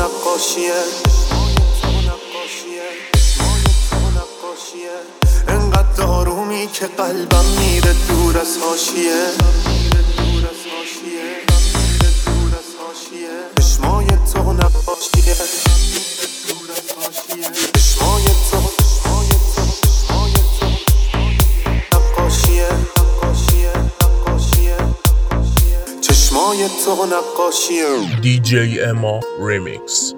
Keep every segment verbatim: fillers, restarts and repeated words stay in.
نقاشیه، انقدر آرومی که قلبم میره دور از حاشیه. چشمای تو نقاشیه، چشمای تو نقاشیه، چشمای تو نقاشیه. دی جی اما ریمیکس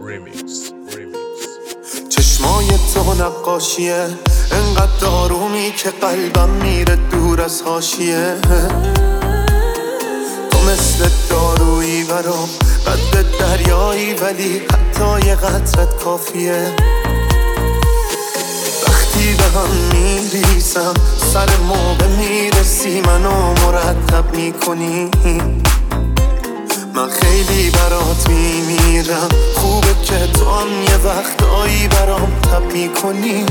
چشمای تو نقاشیه، انقدر آرومی که قلبم میره دور از حاشیه. تو مثل دارویی برام، قد دریایی ولی حتی یه قطرت کافیه. وقتی به هم میریسم سر موقع میرسی منو مرتب میکنی. من خیلی برات میمیرم، خوبه که تو هم یه وقتایی برام تب میکنی.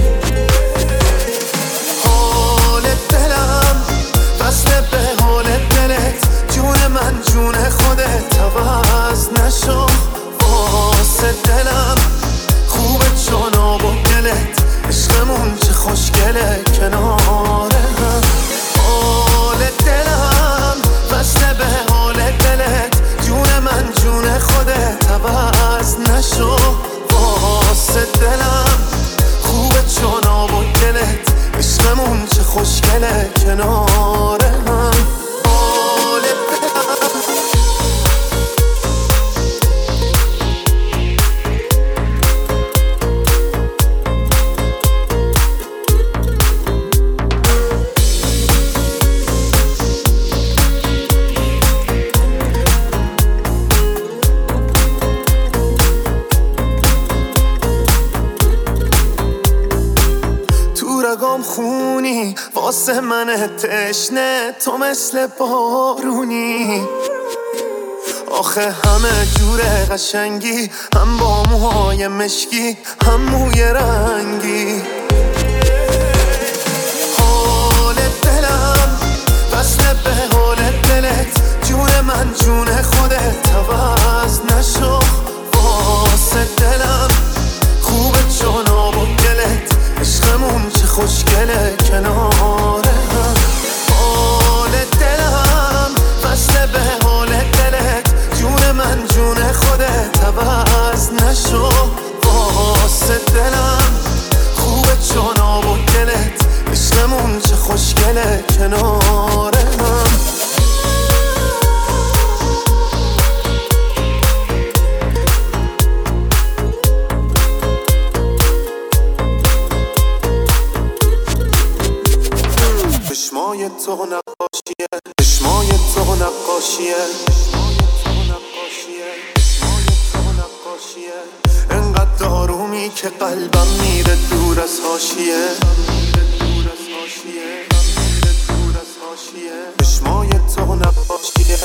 حال دلم وصله به حال دلت، جون من جون خودت عوض نشو. واسه دلم خوبه چون آب و گلت، عشقمون چه خوشگله کناره هم. حال دلم وصله به حال دلت، جون من جون خودت عوض نشو. واسه دلم خوبه چون آب و گلت، عشقمون چه خوشگله کناره هم. حال دلم رگام خونی، واسه من تشنه تو مثل بارونی. آخه همه جوره قشنگی، هم با موهای مشکی هم موی رنگی. حال دلم وصله به حال دلت، جون من جون خودت عوض نشو. واسه دلم خوبه چون آب و گلت، عشقمون چه خوشگله کناره هم. حال دلم وصله به حال دلت، جون من جون خودت عوض نشو. واسه دلم خوبه چون آب و گلت، عشقمون چه خوشگله کناره هم. چشمای تو نقاشیه، چشمای تو نقاشیه، انقدر آرومی که قلبم میره دور از حاشیه. چشمای تو نقاشیه،